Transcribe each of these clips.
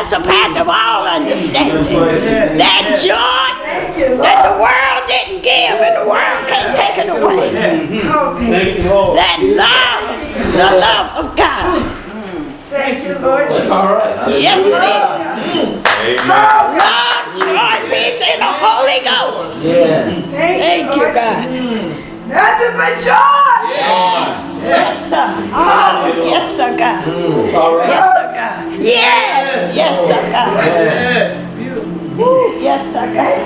that surpasses all understanding. That joy that the world didn't give and the world can't take it away. That love, the love of God. Thank you, Lord. That's all right. Yes, it is. Love, joy, peace, and the Holy Ghost. Yes. Thank you, God. Nothing but joy. Yes, yes, sir. Oh, yes, sir, God. It's all right. Yes, sir, God. Yes, yes, sir, God. Yes. Woo, yes, sir, God.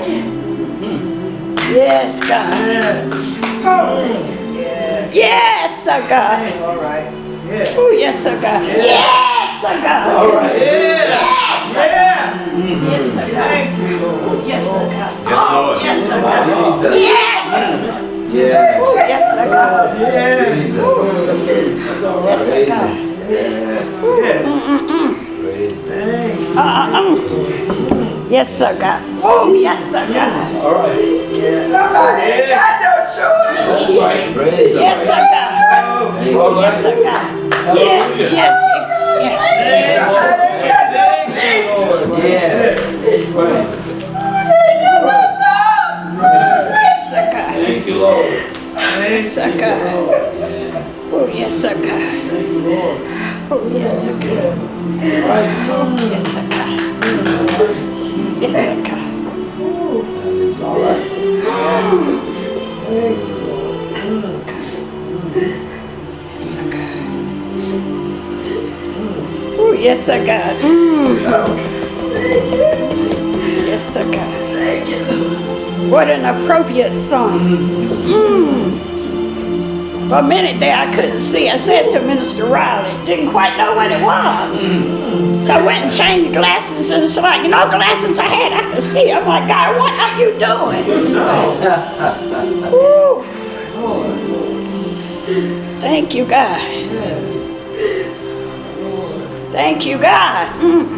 Yes, God. Yes, sir, God. All right. Oh, yes, sir, God. Yes, sir, God. All right. Yes, sir. Yes, sir, God. Thank you, Lord. Yes, sir, God. Yes, Oh, Lord. yes, sir, God. Yes. Yeah. Oh, yes, sir, God. Yes. Yes, sir, God. Yes, sir, God. Oh, yes, sir, God. All right. Somebody ain't got no choice. That's right. Praise the Yes, sir, God. Lord. Yes, sir, God. Yes, yes, yes, yes. Somebody ain't got no peace. Yes. Right. Yes, sir, God. Thank you, Lord. Yes, sir, God. Oh, yes, sir, God. Oh, yes, sir, God. Right. Yes, sir, God. Yes, sir, God. It's all right. Yes, sir, God. Yes, sir, God. Oh, yes, sir, God. Yes, sir, God. What an appropriate song. For a minute there, I couldn't see. I said to Minister Riley, didn't quite know what it was. So I went and changed glasses, and it's like, no glasses I had, I could see. I'm like, God, what are you doing? Woo. Thank you, God. Thank you, God.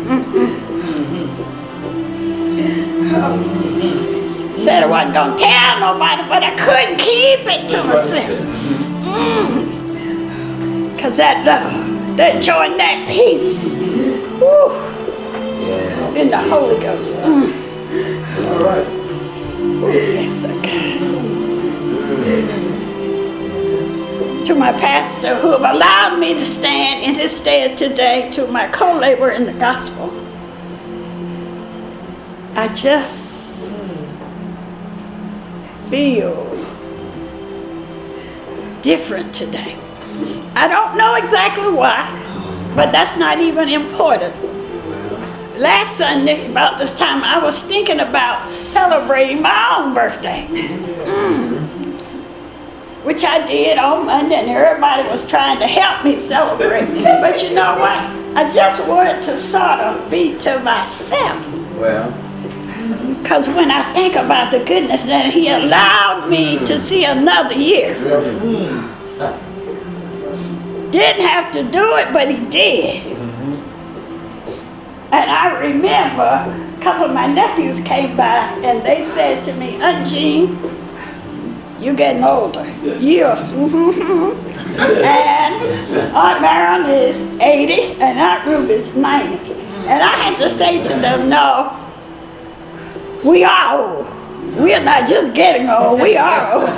Said I wasn't going to tell nobody, but I couldn't keep it to myself. Because that love, that joy, and that peace, woo, in the Holy Ghost. All right. Yes, sir, God. To my pastor who have allowed me to stand in his stead today, to my co-laborer in the gospel, I just feel different today. I don't know exactly why, but that's not even important. Last Sunday, about this time, I was thinking about celebrating my own birthday, which I did on Monday, and everybody was trying to help me celebrate. But you know what? I just wanted to sort of be to myself. Well. Because when I think about the goodness that he allowed me to see another year, didn't have to do it, but he did. And I remember a couple of my nephews came by and they said to me, Aunt Jean, you're getting older. Years. And Aunt Marion is 80 and Aunt Ruby is 90. And I had to say to them, no, we are old. We're not just getting old, we are old.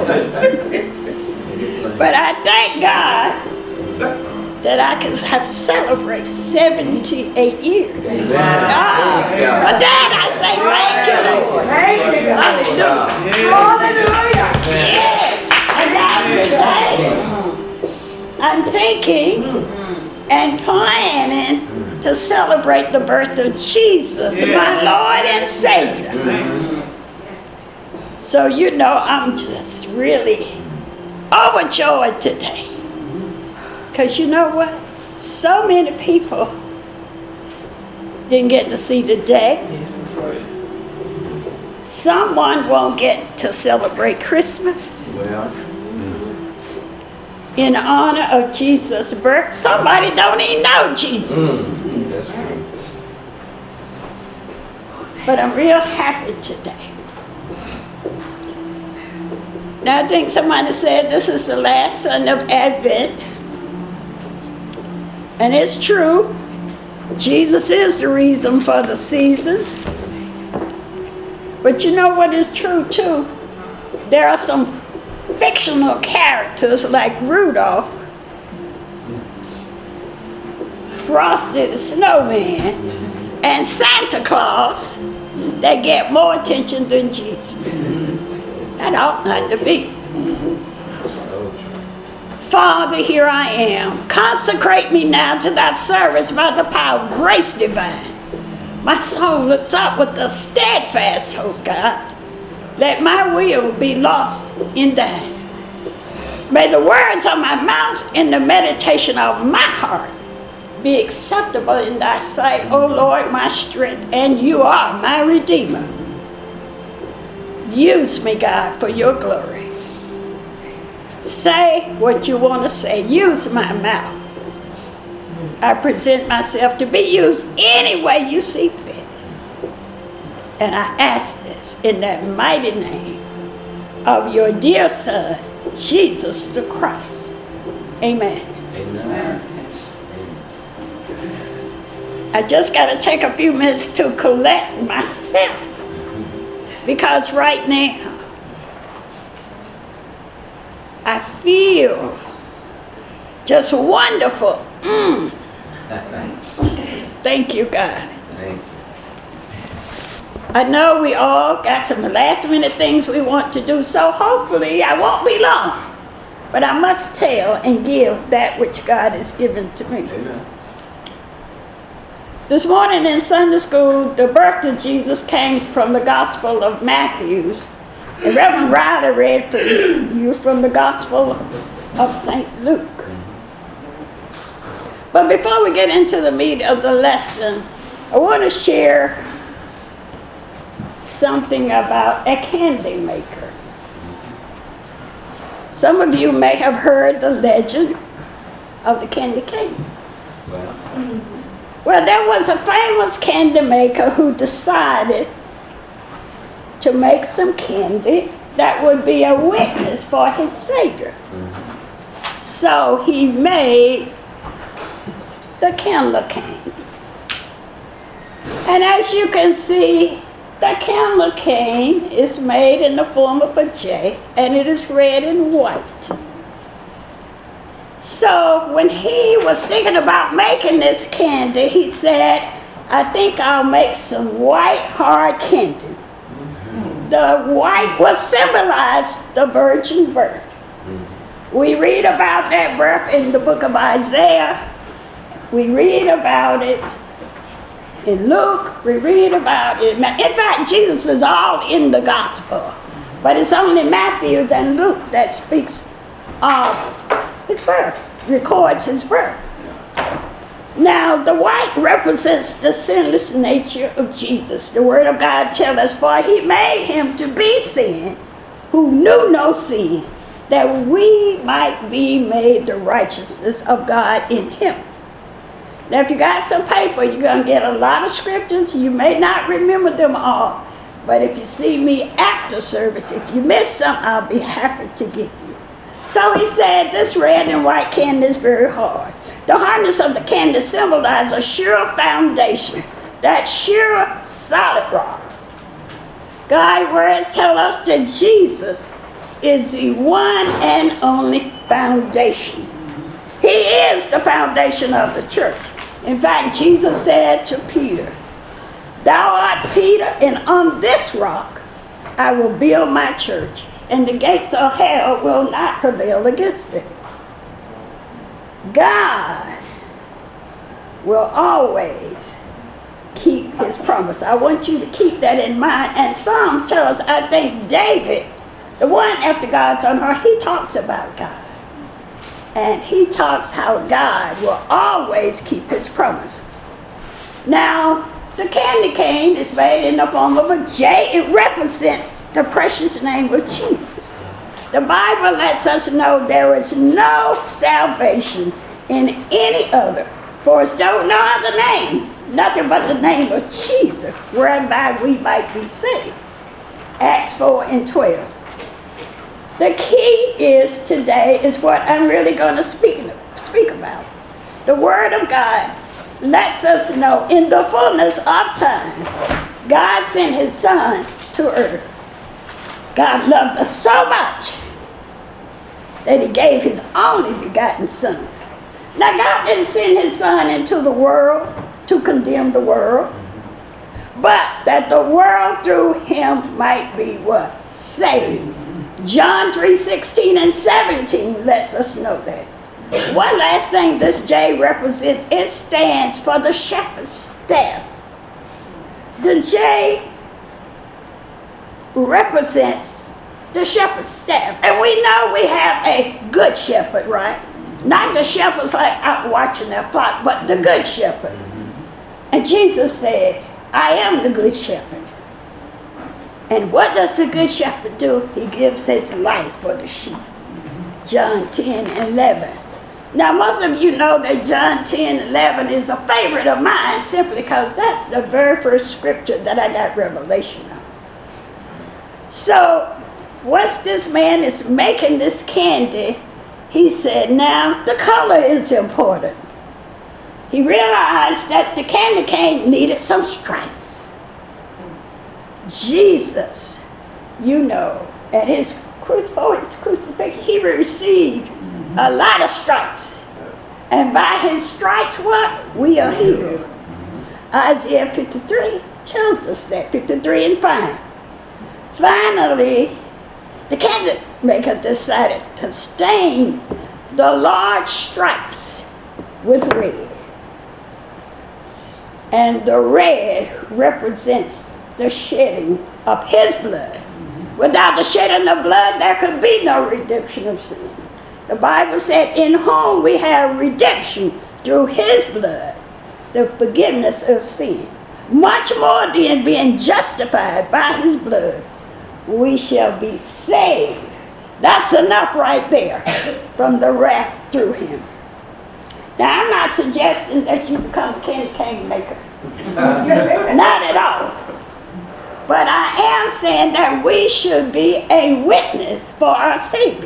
But I thank God that I can have celebrated 78 years. For that I say thank you, Lord. Thank you, God. Hallelujah. Hallelujah. Yes, and now today, I'm thinking and planning to celebrate the birth of Jesus, my Lord and Savior. So, you know, I'm just really overjoyed today. Because you know what? So many people didn't get to see the day. Someone won't get to celebrate Christmas in honor of Jesus' birth. Somebody don't even know Jesus. That's true. But I'm real happy today. Now I think somebody said this is the last Sunday of Advent. And it's true. Jesus is the reason for the season. But you know what is true too? There are some fictional characters like Rudolph, Frosty the Snowman, and Santa Claus that get more attention than Jesus. That ought not to be. Father, here I am. Consecrate me now to thy service by the power of grace divine. My soul looks up with a steadfast hope, God. Let my will be lost in thine. May the words of my mouth and the meditation of my heart be acceptable in thy sight, O Lord, my strength, and you are my Redeemer. Use me, God, for your glory. Say what you want to say. Use my mouth. I present myself to be used any way you see fit. And I ask this in that mighty name of your dear Son, Jesus the Christ. Amen. Amen. I just got to take a few minutes to collect myself. Because right now, I feel just wonderful. Thank you, God. Thank you. I know we all got some last minute things we want to do, so hopefully I won't be long. But I must tell and give that which God has given to me. Amen. This morning in Sunday school, the birth of Jesus came from the Gospel of Matthew. And Reverend Riley read for you from the Gospel of St. Luke. But before we get into the meat of the lesson, I want to share something about a candy maker. Some of you may have heard the legend of the candy cane. Well, there was a famous candy maker who decided to make some candy that would be a witness for his Savior. So he made the candle cane. And as you can see, the candle cane is made in the form of a J, and it is red and white. So when he was thinking about making this candy, he said, I think I'll make some white hard candy. The white will symbolize the virgin birth. We read about that birth in the book of Isaiah. We read about it in Luke. We read about it. In fact, Jesus is all in the gospel. But it's only Matthew and Luke that speaks of his birth, records his birth. Now, the white represents the sinless nature of Jesus. The Word of God tells us, for he made him to be sin, who knew no sin, that we might be made the righteousness of God in him. Now, if you got some paper, you're going to get a lot of scriptures. You may not remember them all. But if you see me after service, if you miss some, I'll be happy to give you. So he said, this red and white candy is very hard. The hardness of the candy symbolizes a sure foundation, that sure solid rock. God's words tell us that Jesus is the one and only foundation. He is the foundation of the church. In fact, Jesus said to Peter, thou art Peter, and on this rock I will build my church, and the gates of hell will not prevail against it. God will always keep his promise. I want you to keep that in mind. And Psalms tell us, I think David, the one after God's on her, he talks about God. And he talks how God will always keep his promise. Now, the candy cane is made in the form of a J. It represents the precious name of Jesus. The Bible lets us know there is no salvation in any other, for it's no other name, nothing but the name of Jesus, whereby we might be saved. Acts 4:12. The key is today is what I'm really going to speak about. The Word of God lets us know in the fullness of time, God sent his son to earth. God loved us so much that he gave his only begotten son. Now, God didn't send his son into the world to condemn the world, but that the world through him might be what? Saved. John 3:16 and 17 lets us know that. One last thing this J represents, it stands for the shepherd's staff. The J represents the shepherd's staff. And we know we have a good shepherd, right? Not the shepherds like out watching their flock, but the good shepherd. And Jesus said, I am the good shepherd. And what does the good shepherd do? He gives his life for the sheep. John 10:11. Now, most of you know that John 10:11 is a favorite of mine simply because that's the very first scripture that I got revelation of. So, once this man is making this candy, he said, now, the color is important. He realized that the candy cane needed some stripes. Jesus, you know, at his crucifixion, he received a lot of stripes. And by his stripes, what? We are healed. Isaiah 53 tells us that, 53 and 5. Finally, the candle maker decided to stain the large stripes with red. And the red represents the shedding of his blood. Without the shedding of blood, there could be no redemption of sin. The Bible said, in whom we have redemption through his blood, the forgiveness of sin. Much more than being justified by his blood, we shall be saved. That's enough right there from the wrath through him. Now, I'm not suggesting that you become a candy cane maker. Not at all. But I am saying that we should be a witness for our Savior.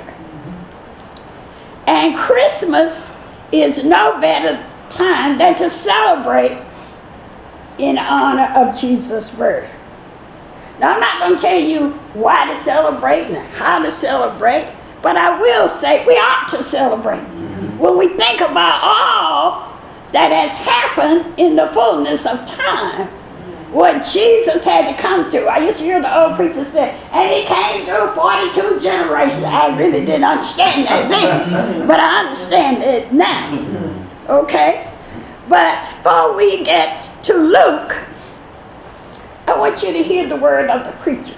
And Christmas is no better time than to celebrate in honor of Jesus' birth. Now, I'm not going to tell you why to celebrate and how to celebrate, but I will say we ought to celebrate. When we think about all that has happened in the fullness of time, what Jesus had to come through. I used to hear the old preacher say, and he came through 42 generations. I really didn't understand that then, but I understand it now. Okay? But before we get to Luke, I want you to hear the word of the preacher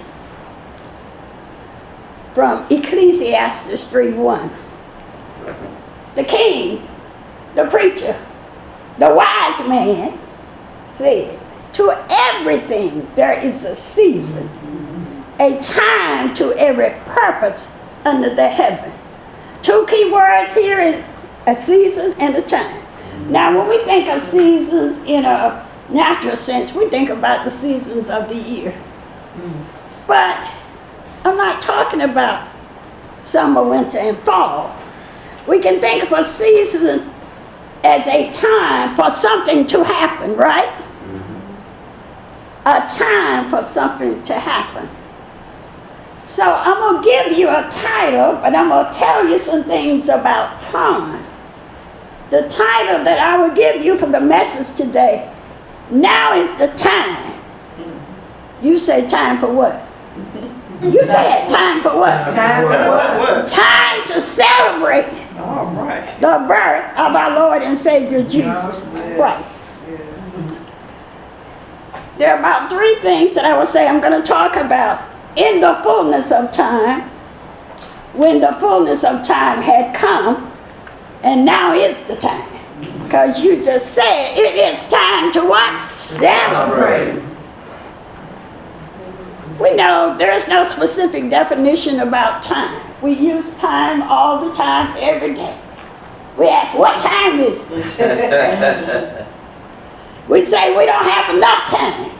from Ecclesiastes 3:1. The king, the preacher, the wise man said, to everything there is a season, a time to every purpose under the heaven. Two key words here is a season and a time. Now, when we think of seasons in a natural sense, we think about the seasons of the year. But I'm not talking about summer, winter, and fall. We can think of a season as a time for something to happen, right? A time for something to happen. So I'm going to give you a title, but I'm going to tell you some things about time. The title that I will give you for the message today, now is the time. You say time for what? You say it, time for what? Time for what? Time to celebrate All right. the birth of our Lord and Savior Jesus Christ. There are about three things that I will say I'm going to talk about in the fullness of time, when the fullness of time had come, and now is the time. Because you just said it is time to what? Celebrate. We know there is no specific definition about time. We use time all the time, every day. We ask, what time is it? We say we don't have enough time.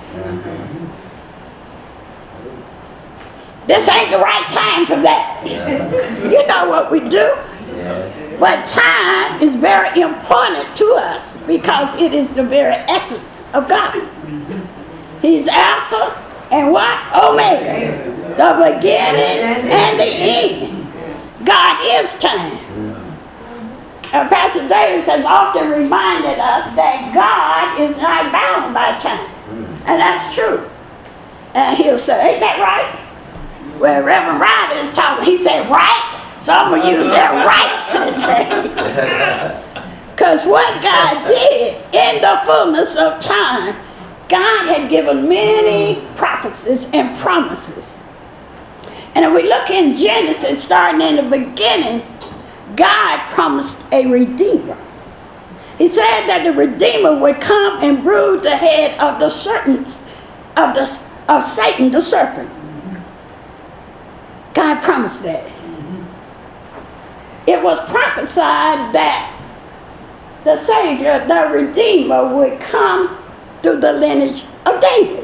This ain't the right time for that. You know what we do. But time is very important to us because it is the very essence of God. He's Alpha and what? Omega. The beginning and the end. God is time. Pastor Davis has often reminded us that God is not bound by time. And that's true. And he'll say, ain't that right? Well, Reverend Ryder is talking, he said, right? So I'm going to use their rights today. Because what God did in the fullness of time, God had given many prophecies and promises. And if we look in Genesis, starting in the beginning, God promised a Redeemer. He said that the Redeemer would come and bruise the head of the serpents, of Satan the serpent. God promised that. It was prophesied that the Savior, the Redeemer, would come through the lineage of David.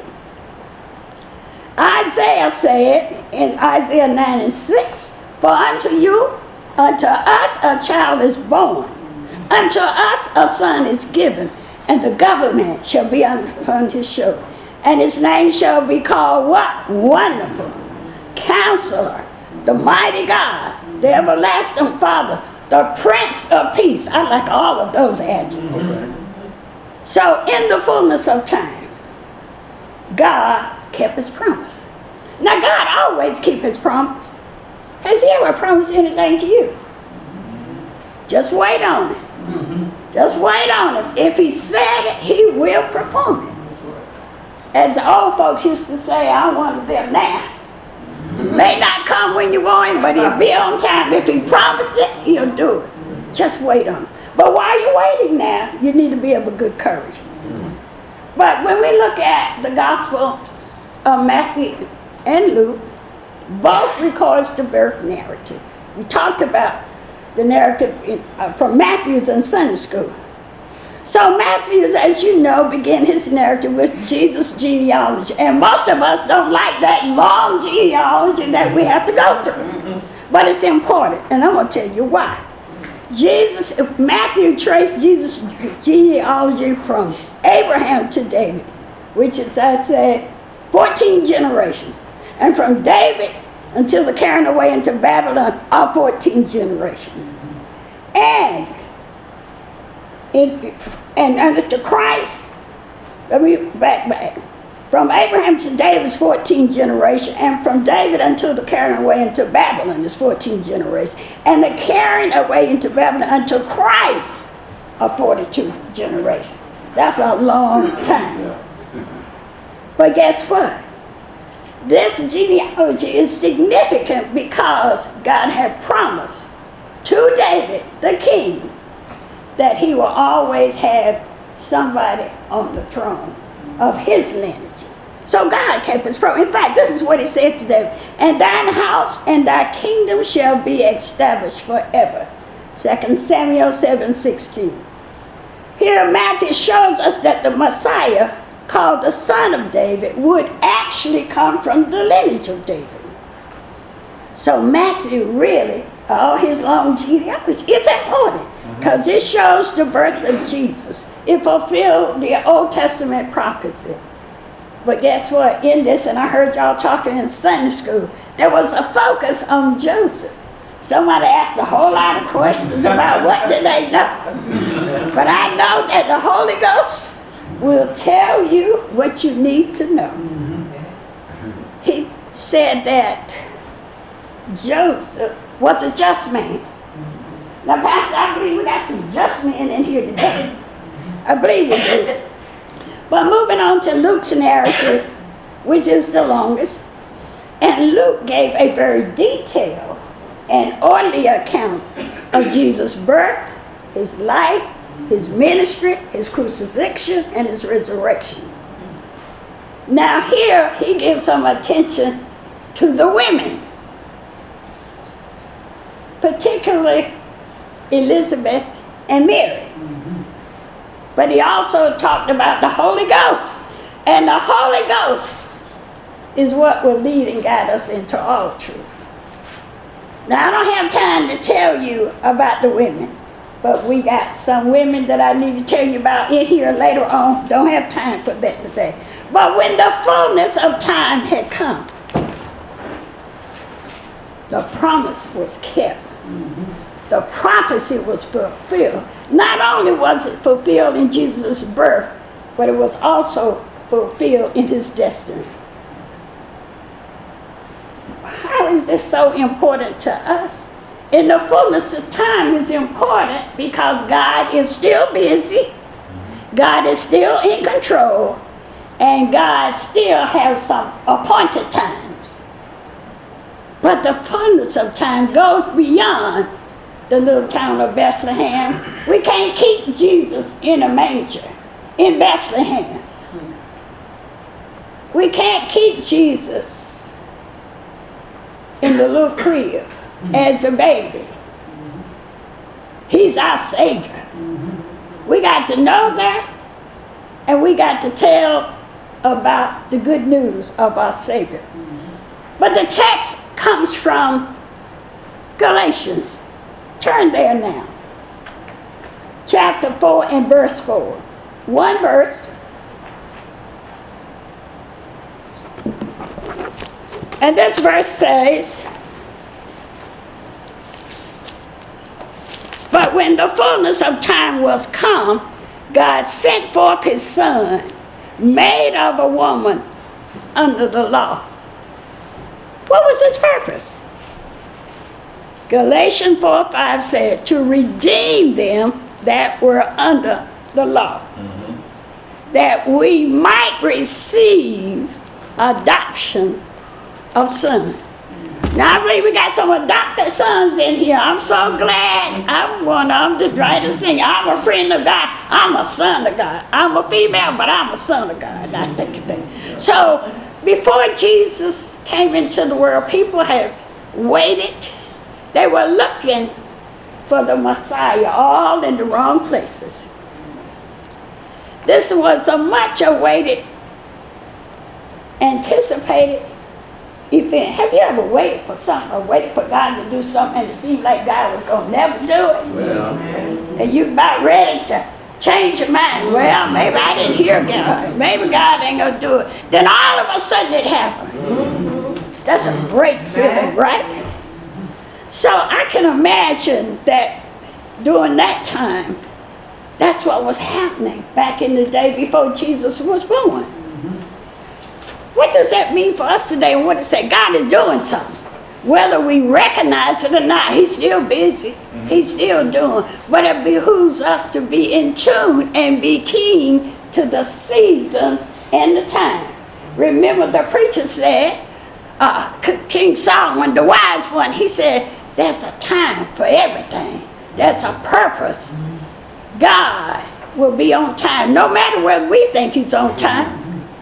Isaiah said in Isaiah 9:6, for unto us a child is born, unto us a son is given, and the government shall be upon his shoulder. And his name shall be called what? Wonderful, Counselor, the Mighty God, the Everlasting Father, the Prince of Peace. I like all of those adjectives. So in the fullness of time, God kept his promise. Now God always keeps his promise. Has he ever promised anything to you? Just wait on it. Just wait on it. If he said it, he will perform it. As the old folks used to say, I want them now. May not come when you want him, but he'll be on time. If he promised it, he'll do it. Just wait on him. But while you're waiting now, you need to be of a good courage. But when we look at the Gospel of Matthew and Luke, both records the birth narrative. We talked about the narrative from Matthew's in Sunday school. So Matthew, as you know, began his narrative with Jesus' genealogy. And most of us don't like that long genealogy that we have to go through. But it's important, and I'm going to tell you why. Matthew traced Jesus' genealogy from Abraham to David, which is, I said, 14 generations. And from David until the carrying away into Babylon are 14 generations. And unto Christ, let me back. From Abraham to David is 14 generations, and from David until the carrying away into Babylon is 14 generations. And the carrying away into Babylon unto Christ are 42 generations. That's a long time. But guess what? This genealogy is significant because God had promised to David, the king, that he will always have somebody on the throne of his lineage. So God kept his promise. In fact, this is what he said to David, and thine house and thy kingdom shall be established forever. 2 Samuel 7:16. Here Matthew shows us that the Messiah, called the Son of David, would actually come from the lineage of David. So Matthew really, all his long genealogy, it's important because it shows the birth of Jesus. It fulfilled the Old Testament prophecy. But guess what? In this, and I heard y'all talking in Sunday school, there was a focus on Joseph. Somebody asked a whole lot of questions about what did they know. But I know that the Holy Ghost will tell you what you need to know. He said that Joseph was a just man. Now, Pastor, I believe we got some just men in here today. I believe we do. But moving on to Luke's narrative, which is the longest, and Luke gave a very detailed and orderly account of Jesus' birth, his life, his ministry, his crucifixion, and his resurrection. Now here, he gives some attention to the women, particularly Elizabeth and Mary. But he also talked about the Holy Ghost. And the Holy Ghost is what will lead and guide us into all truth. Now, I don't have time to tell you about the women, but we got some women that I need to tell you about in here later on. Don't have time for that today. But when the fullness of time had come, the promise was kept. The prophecy was fulfilled. Not only was it fulfilled in Jesus' birth, but it was also fulfilled in his destiny. How is this so important to us? In the fullness of time is important because God is still busy, God is still in control, and God still has some appointed times. But the fullness of time goes beyond the little town of Bethlehem. We can't keep Jesus in a manger in Bethlehem. We can't keep Jesus in the little crib as a baby. He's our Savior. We got to know that, and we got to tell about the good news of our Savior. But the text comes from Galatians. Turn there now. Chapter 4 and verse 4. One verse. And this verse says, "But when the fullness of time was come, God sent forth his Son, made of a woman under the law." What was his purpose? Galatians 4:5 said, "To redeem them that were under the law, that we might receive adoption of sons." Now I believe we got some adopted sons in here. I'm so glad I'm one of them to try to sing. I'm a friend of God. I'm a son of God. I'm a female, but I'm a son of God. I think of that. So before Jesus came into the world, people had waited. They were looking for the Messiah, all in the wrong places. This was a much awaited, anticipated event. Have you ever waited for something, or waited for God to do something, and it seemed like God was going to never do it? Well, And you about ready to change your mind. Well, maybe I didn't hear God. Maybe God ain't going to do it. Then all of a sudden it happened. That's a great feeling, right? So I can imagine that during that time, that's what was happening back in the day before Jesus was born. What does that mean for us today? And what it say? God is doing something. Whether we recognize it or not, he's still busy. He's still doing. But it behooves us to be in tune and be keen to the season and the time. Remember, the preacher said, King Solomon, the wise one, he said, there's a time for everything. There's a purpose. God will be on time, no matter whether we think he's on time.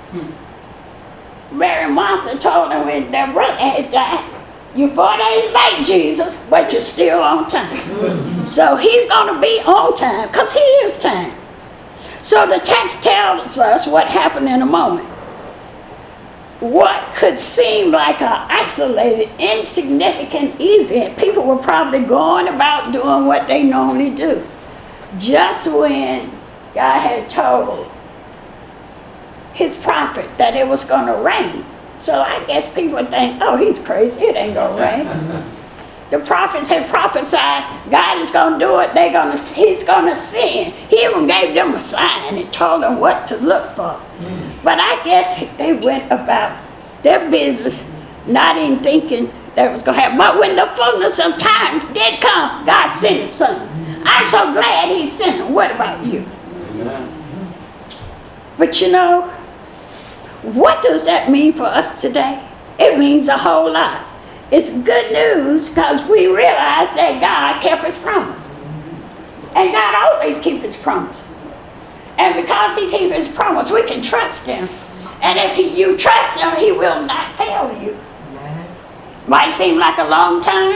Mary and Martha told him when their brother had died, "You're 4 days late, Jesus, but you're still on time." So he's going to be on time, because he is time. So the text tells us what happened in a moment. What could seem like an isolated, insignificant event, people were probably going about doing what they normally do. Just when God had told his prophet that it was going to rain. So I guess people think, oh, he's crazy, it ain't going to rain. The prophets had prophesied, God is going to do it, he's going to send. He even gave them a sign and told them what to look for. But I guess they went about their business, not even thinking that it was going to happen. But when the fullness of time did come, God sent his Son. I'm so glad he sent him. What about you? amen. But you know, what does that mean for us today? It means a whole lot. It's good news because we realize that God kept his promise. And God always keeps his promise. And because he keeps his promise, we can trust him. And if you trust him, he will not fail you. Might seem like a long time.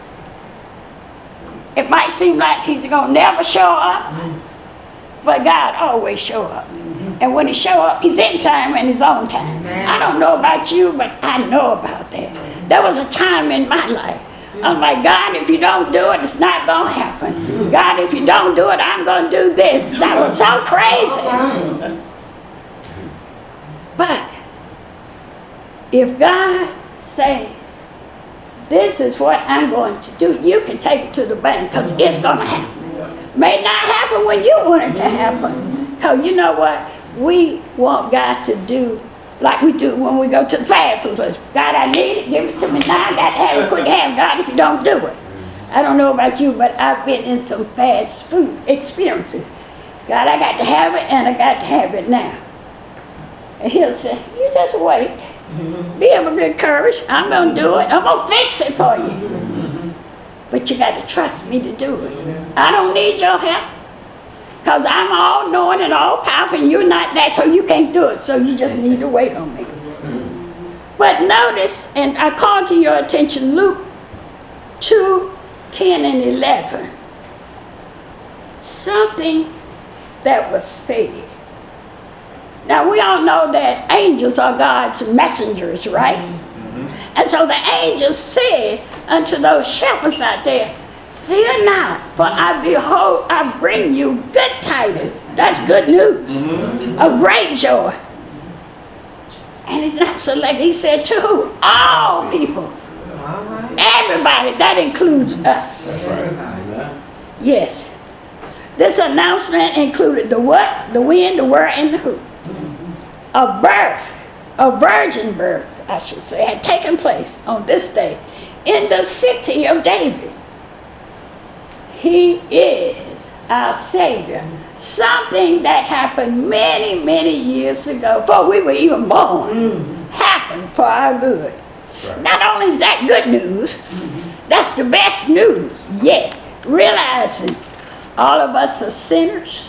It might seem like he's going to never show up. But God always show up. And when he show up, he's in time and his own time. I don't know about you, but I know about that. There was a time in my life I'm like, God, if you don't do it, it's not going to happen. God, if you don't do it, I'm going to do this. That was so crazy. But if God says, this is what I'm going to do, you can take it to the bank because it's going to happen. May not happen when you want it to happen. Because you know what? We want God to do like we do when we go to the fast food place. God, I need it. Give it to me now. I got to have it quick. Have God if you don't do it. I don't know about you, but I've been in some fast food experiences. God, I got to have it, and I got to have it now. And he'll say, you just wait. Be of a good courage. I'm going to do it. I'm going to fix it for you. But you got to trust me to do it. I don't need your help. Because I'm all knowing and all powerful, and you're not that, so you can't do it. So you just need to wait on me. But notice, and I call to your attention Luke 2:10 and 11. Something that was said. Now we all know that angels are God's messengers, right? And so the angels said unto those shepherds out there, fear not, for I bring you good tidings. That's good news. A great joy. And he's not selected. He said to who? All people. Everybody. That includes us. Yes. This announcement included the what, the when, the where, and the who. A birth, a virgin birth, I should say, had taken place on this day in the city of David. He is our Savior. Something that happened many, many years ago, before we were even born, happened for our good. Right. Not only is that good news, that's the best news yet. Realizing all of us are sinners.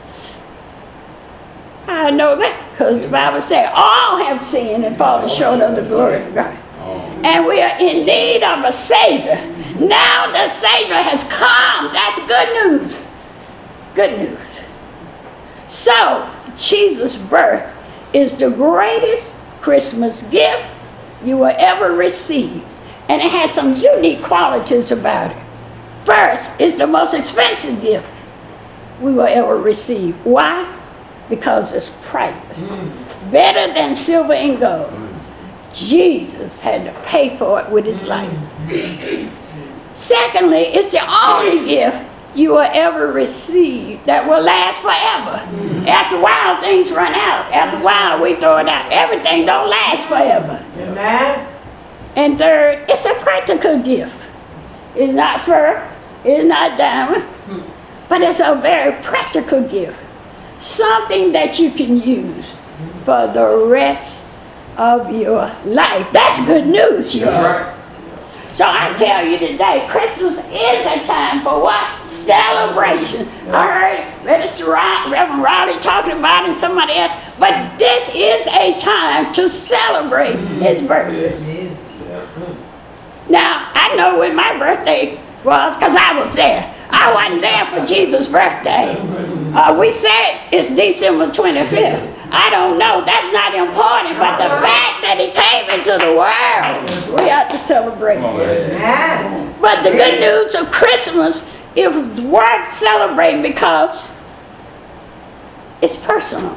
I know that because the Bible says all have sinned and fallen short of the glory of God. And we are in need of a Savior. Now the Savior has come. That's good news. Good news. So, Jesus' birth is the greatest Christmas gift you will ever receive. And it has some unique qualities about it. First, it's the most expensive gift we will ever receive. Why? Because it's priceless. Better than silver and gold. Jesus had to pay for it with his life. Secondly, it's the only gift you will ever receive that will last forever. After a while, things run out. After a while, we throw it out. Everything don't last forever. Amen. And third, it's a practical gift. It's not fur, it's not diamond, but it's a very practical gift. Something that you can use for the rest of your life. That's good news, you know. Right. So I tell you today, Christmas is a time for what? Celebration. I heard Reverend Rowley talking about it and somebody else, but this is a time to celebrate his birthday. Now, I know when my birthday was, because I was there. I wasn't there for Jesus' birthday. We said it's December 25th. I don't know. That's not important. But the fact that he came into the world, we have to celebrate. But the good news of Christmas is worth celebrating because it's personal.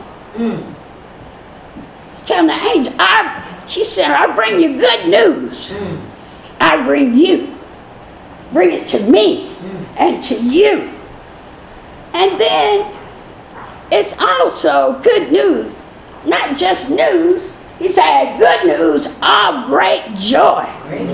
Telling the angel, she said, I bring you good news. I bring you. Bring it to me and to you. And then it's also good news, not just news. He said good news of great joy.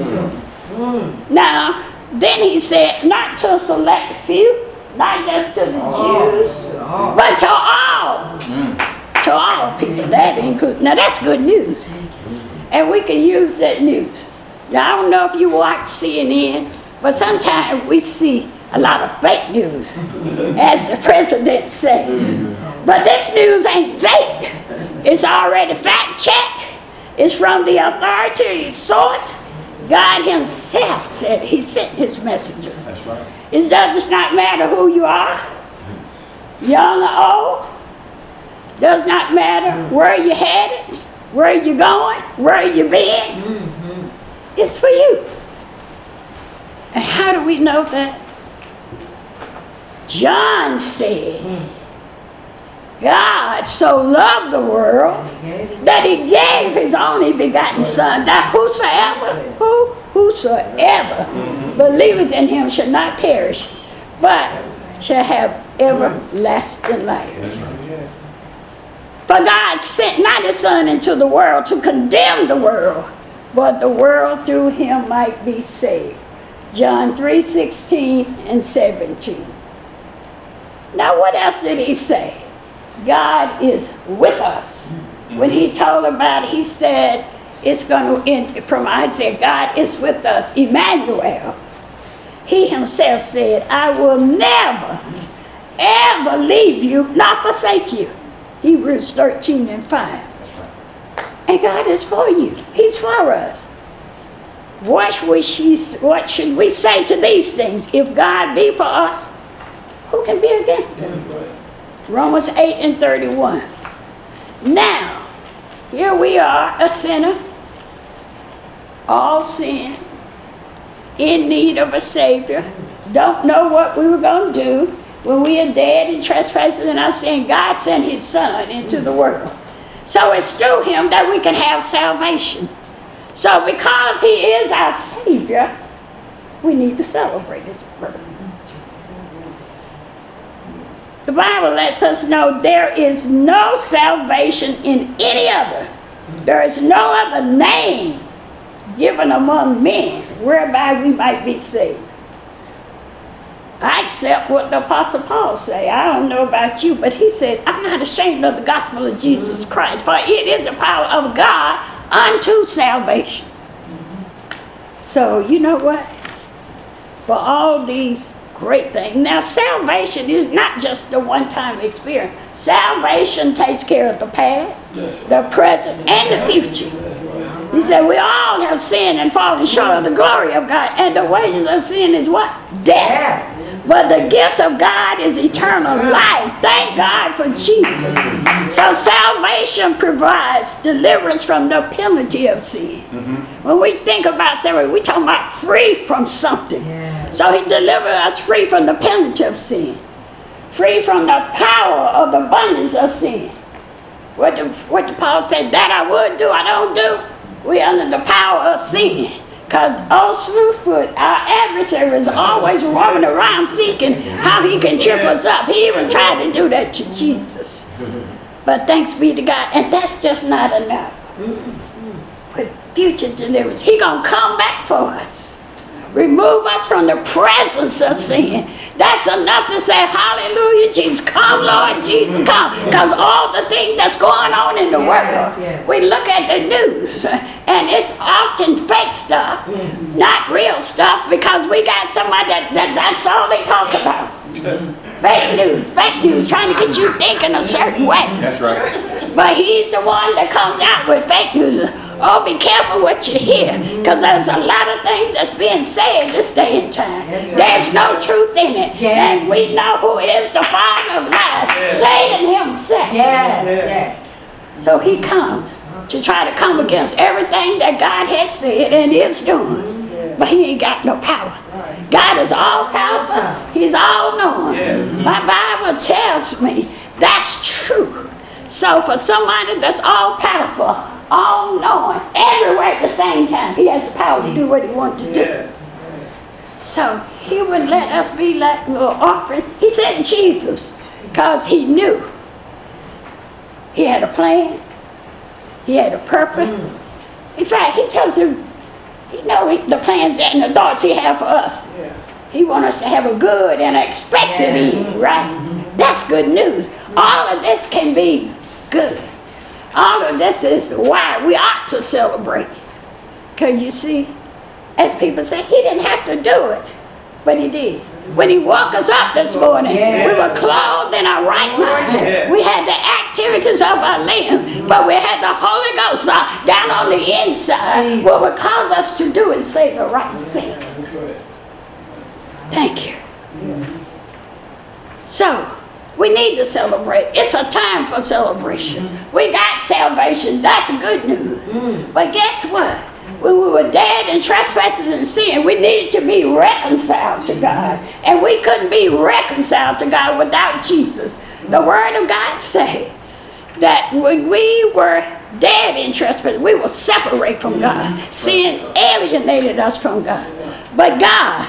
Now, then he said not to a select few, not just to the Jews, but to all. To all people. That includes. Now that's good news. And we can use that news. Now I don't know if you watch CNN, but sometimes we see a lot of fake news, as the president said. But this news ain't fake. It's already fact-checked. It's from the authority source. God himself said he sent his messengers. That's right. It does not matter who you are, young or old. Does not matter where you're headed, where you're going, where you've been. It's for you. And how do we know that? John said, God so loved the world that he gave his only begotten Son, that whosoever believeth in him shall not perish, but shall have everlasting life. For God sent not his Son into the world to condemn the world, but the world through him might be saved. John 3:16 and 17. Now what else did he say? God is with us. When he told about it, he said, it's going to end from Isaiah, God is with us, Emmanuel. He himself said, I will never, ever leave you, not forsake you. Hebrews 13 and 5. And God is for you. He's for us. What should we say to these things? If God be for us, who can be against us? Romans 8 and 31. Now, here we are, a sinner, all sin, in need of a Savior, don't know what we were going to do when we are dead in trespasses and our sin. God sent his Son into the world. So it's through him that we can have salvation. So because he is our Savior, we need to celebrate his birth. The Bible lets us know there is no salvation in any other. There is no other name given among men whereby we might be saved. I accept what the Apostle Paul say. I don't know about you, but he said, I'm not ashamed of the gospel of Jesus Christ, for it is the power of God unto salvation. So you know what? For all these great things. Now salvation is not just a one-time experience. Salvation takes care of the past, the present, and the future. He said we all have sinned and fallen short of the glory of God, and the wages of sin is what? Death. But the gift of God is eternal life. Thank God for Jesus. So salvation provides deliverance from the penalty of sin. When we think about salvation, we're talking about free from something. So he delivered us free from the penalty of sin. Free from the power of the abundance of sin. What Paul said, that I would do, I don't do. We're under the power of sin. Because old Slewfoot, our adversary, is always roaming around seeking how he can trip us up. He even tried to do that to Jesus. But thanks be to God. And that's just not enough. With future deliverance, he's going to come back for us. Remove us from the presence of sin. That's enough to say, hallelujah, Jesus. Come, Lord Jesus, come. Because all the things that's going on in the world, we look at the news, and it's often fake stuff, not real stuff, because we got somebody that's all they talk about. Fake news, trying to get you thinking a certain way. That's right. But he's the one that comes out with fake news. Oh, be careful what you hear, because there's a lot of things that's being said this day and time. There's no truth in it. And we know who is the father of lies, Satan himself. So he comes to try to come against everything that God has said and is doing. But he ain't got no power. God is all powerful. He's all knowing. My Bible tells me that's true. So for somebody that's all powerful, all knowing, everywhere at the same time, he has the power to do what he wants to do. So he wouldn't let us be like little orphans. He sent Jesus because he knew he had a plan. He had a purpose. In fact, he tells them, he knows the plans and the thoughts he has for us. He wants us to have a good and expected end, right? That's good news. All of this can be good. All of this is why we ought to celebrate. Because you see, as people say, he didn't have to do it, but he did. When he woke us up this morning, we were clothed in our right mind. We had the activities of our limbs, but we had the Holy Ghost down on the inside, what would cause us to do and say the right thing. Thank you. So, we need to celebrate. It's a time for celebration. We got salvation. That's good news. But guess what? when we were dead in trespasses and sin, we needed to be reconciled to God. And we couldn't be reconciled to God without Jesus. The Word of God said that when we were dead in trespasses, we were separated from God. Sin alienated us from God. But God,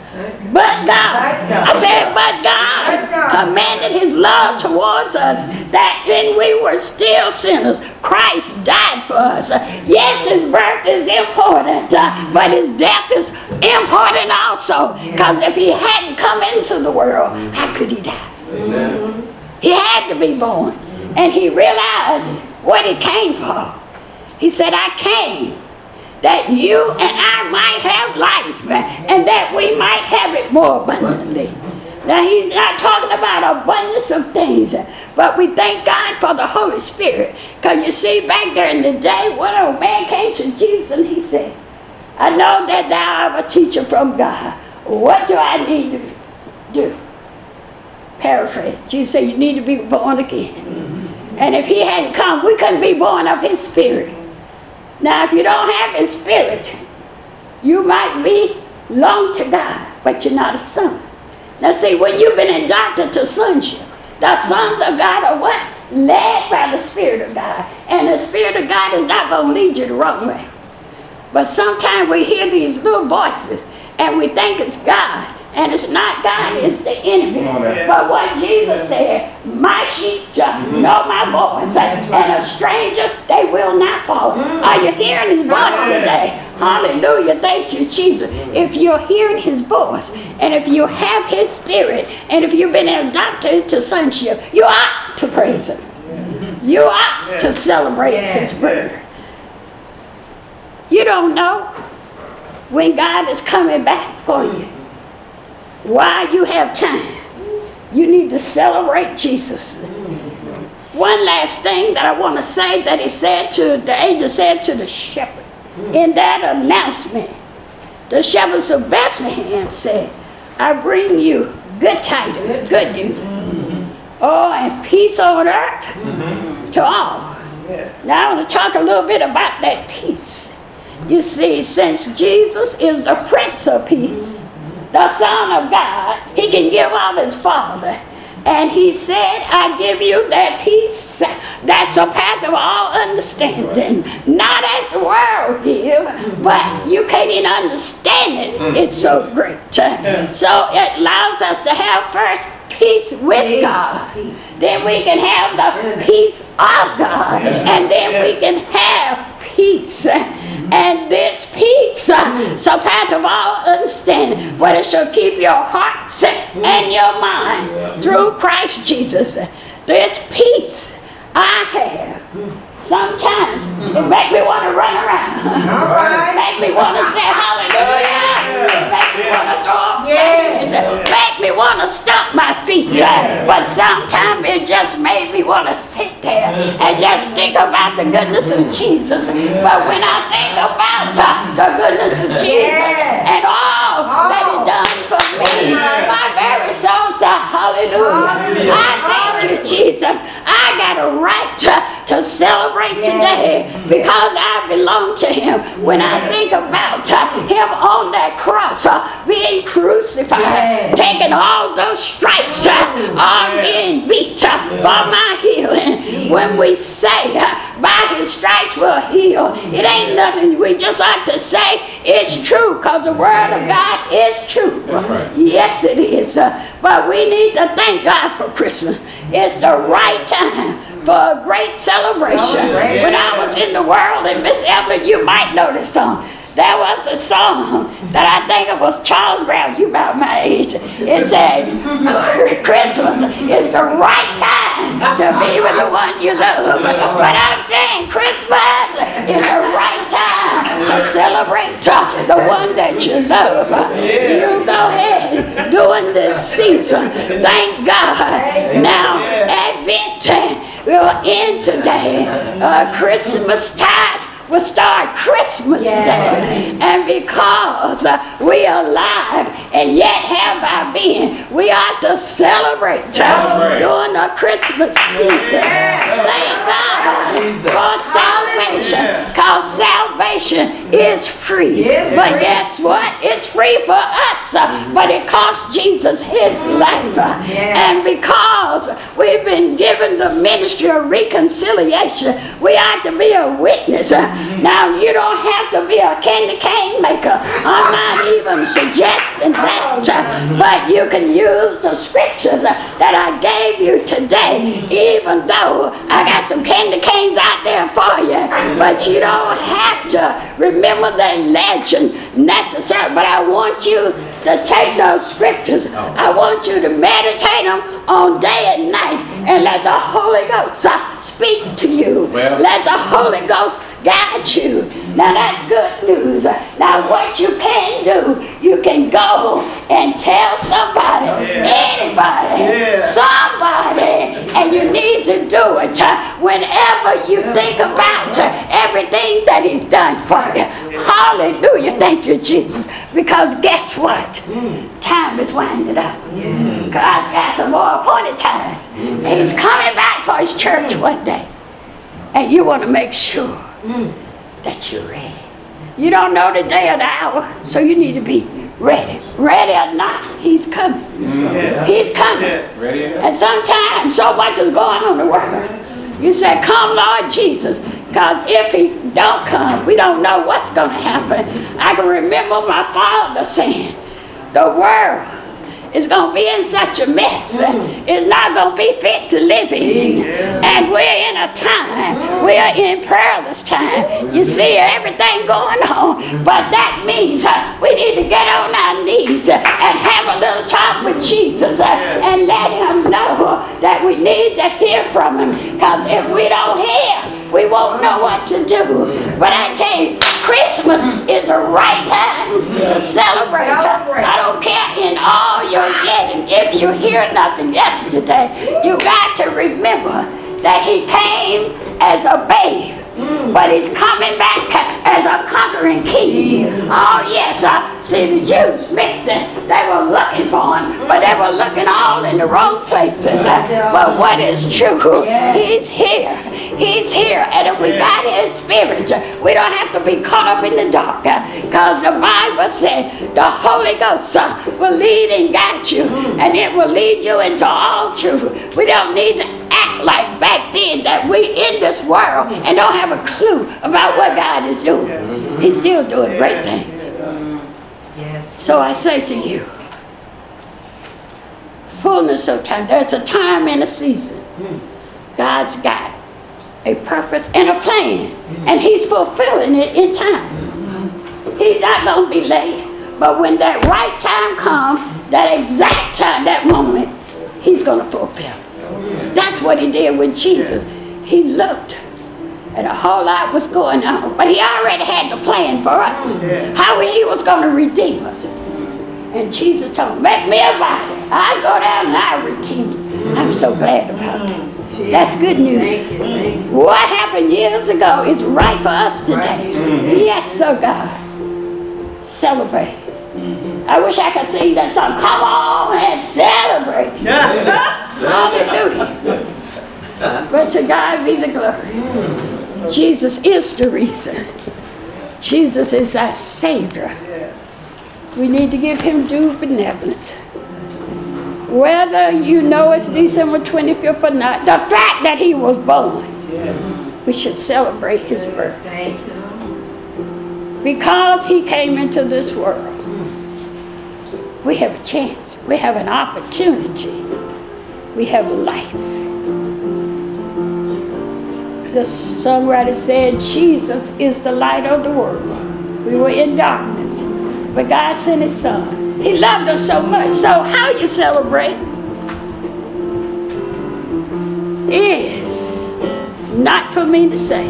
I said, but God commanded his love towards us that when we were still sinners, Christ died for us. Yes, his birth is important, but his death is important also. Because if he hadn't come into the world, how could he die? Amen. He had to be born. And he realized what he came for. He said, I came that you and I might have life, and that we might have it more abundantly. Now, he's not talking about abundance of things, but we thank God for the Holy Spirit. Because you see, back there in the day, one old man came to Jesus and he said, I know that thou art a teacher from God. What do I need to do? Paraphrase. Jesus said, you need to be born again. And if he hadn't come, we couldn't be born of his Spirit. Now, if you don't have his Spirit, you might belong to God, but you're not a son. Now, see, when you've been adopted to sonship, the sons of God are what? Led by the Spirit of God. And the Spirit of God is not going to lead you the wrong way. But sometimes we hear these little voices, and we think it's God. And it's not God, it's the enemy. But what Jesus said, my sheep know my voice, and a stranger they will not follow. Are you hearing his voice today? Hallelujah, thank you, Jesus. If you're hearing his voice, and if you have his Spirit, and if you've been adopted to sonship, you ought to praise him. You ought to celebrate his birth. You don't know when God is coming back for you. While you have time, you need to celebrate Jesus. One last thing that I want to say that the angel said to the shepherd in that announcement. The shepherds of Bethlehem said, I bring you good tidings, good news. Oh, and peace on earth to all. Now I want to talk a little bit about that peace. You see, since Jesus is the Prince of Peace, the Son of God, he can give of his Father. And he said, I give you that peace that surpasses all understanding. Not as the world give, but you can't even understand it. It's so great. So it allows us to have first peace with God. Then we can have the peace of God. And then we can have peace. And this peace surpasses all understanding, but it shall keep your hearts and your mind through Christ Jesus. This peace I have. Sometimes it makes me want to run around. It makes me want to say hallelujah. It makes me want to talk. It makes me want to stomp my feet. But sometimes it just made me want to sit there and just think about the goodness of Jesus. But when I think about the goodness of Jesus and all that he done for me, my very soul says hallelujah. I thank you, Jesus. I got a right to celebrate today because I belong to him. When I think about him on that cross being crucified, taking all those stripes, all being beat for my healing. When we say by his stripes we're healed, it ain't nothing we just ought to say. It's true because the word of God is true. Yes, it is. But we need to thank God for Christmas. It's the right time for a great celebration. When I was in the world, and Miss Evelyn, you might know this song. There was a song that I think it was Charles Brown, you about my age. It said, Christmas is the right time to be with the one you love. But I'm saying Christmas is the right time to celebrate the one that you love. You go ahead during this season. Thank God. Now, Advent, we're in today. Christmas tide will start Christmas Day. And because we are alive and yet have our being, we ought to celebrate during the Christmas season. Thank God for salvation. Because salvation salvation is free. But guess what? It's free for us. But it cost Jesus his life. And because we've been given the ministry of reconciliation, we have to be a witness. Now, you don't have to be a candy cane maker. I'm not even suggesting that. But you can use the scriptures that I gave you today, even though I got some candy canes out there for you. But you don't have to remember the legend necessarily. But I want you to take those scriptures. I want you to meditate them on day and night and let the Holy Ghost speak to you. Let the Holy Ghost guide you. Now that's good news. Now what you can do, you can go and tell somebody, anybody, somebody, and you need to do it whenever you think about everything that he's done for you. Hallelujah. Thank you, Jesus. Because guess what? Time is winding up. God's got some more appointed times. He's coming back for his church one day. And you want to make sure that you're ready. You don't know the day or the hour, so you need to be ready. Ready or not, he's coming. He's coming. And sometimes so much is going on in the world. You say, come Lord Jesus, because if he don't come, we don't know what's going to happen. I can remember my father saying, the world is going to be in such a mess. It's not going to be fit to live in. And we're in a time, we are in perilous time. You see everything going on, but that means we need to get on our knees and have a little talk with Jesus and let him know that we need to hear from him. Because if we don't hear, we won't know what to do. But I tell you, Christmas is the right time to celebrate. I don't care in all your getting. If you hear nothing yesterday, you got to remember that he came as a babe. But he's coming back as a conquering king. Oh yes, see the Jews missed it. They were looking for him, but they were looking all in the wrong places. But what is true, he's here. He's here. And if we got his spirit, we don't have to be caught up in the dark. Because the Bible said the Holy Ghost will lead and guide you. And it will lead you into all truth. We don't need to act like back then that we in this world and don't have a clue about what God is doing. He's still doing great things. So I say to you, fullness of time. There's a time and a season. God's got a purpose and a plan, and he's fulfilling it in time. He's not going to be late, but when that right time comes, that exact time, that moment, he's going to fulfill it. That's what he did with Jesus. He looked, and a whole lot was going on, but he already had the plan for us, how he was going to redeem us. And Jesus told him, make me a body. I go down and I redeem you. I'm so glad about that. That's good news. What happened years ago is right for us today. Yes, so God. Celebrate. I wish I could sing that song. Come on and celebrate. Hallelujah. But to God be the glory. Jesus is the reason. Jesus is our Savior. We need to give him due benevolence. Whether you know it's December 25th or not, the fact that he was born, we should celebrate his birth. Because he came into this world, we have a chance. We have an opportunity. We have life. The songwriter said, Jesus is the light of the world. We were in darkness, but God sent his son. He loved us so much. So how you celebrate is not for me to say.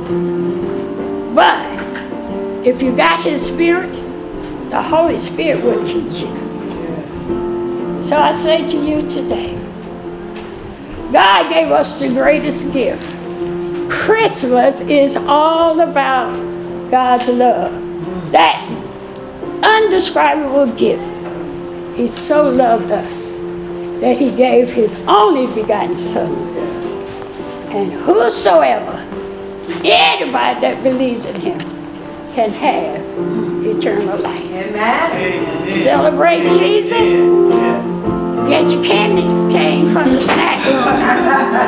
But if you got his spirit, the Holy Spirit will teach you. So I say to you today, God gave us the greatest gift. Christmas is all about God's love. That undescribable gift. He so loved us that he gave his only begotten son. And whosoever, anybody that believes in him, can have eternal life. Amen. Celebrate Jesus. Yes. Get your candy cane from the snack room.